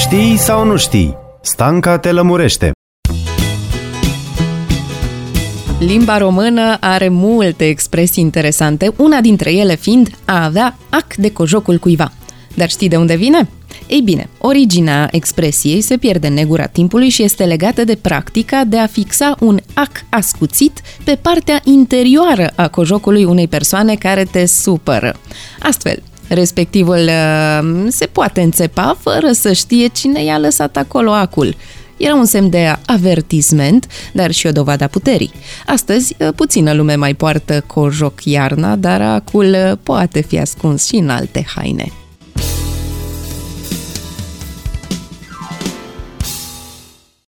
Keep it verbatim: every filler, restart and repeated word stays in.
Știi sau nu știi? Stanca te lămurește. Limba română are multe expresii interesante, una dintre ele fiind a avea ac de cojocul cuiva. Dar știi de unde vine? Ei bine, originea expresiei se pierde în negura timpului și este legată de practica de a fixa un ac ascuțit pe partea interioară a cojocului unei persoane care te supără. Astfel, respectivul se poate înțepa fără să știe cine i-a lăsat acolo acul. Era un semn de avertisment, dar și o dovadă a puterii. Astăzi, puțină lume mai poartă cojoc iarna, dar acul poate fi ascuns și în alte haine.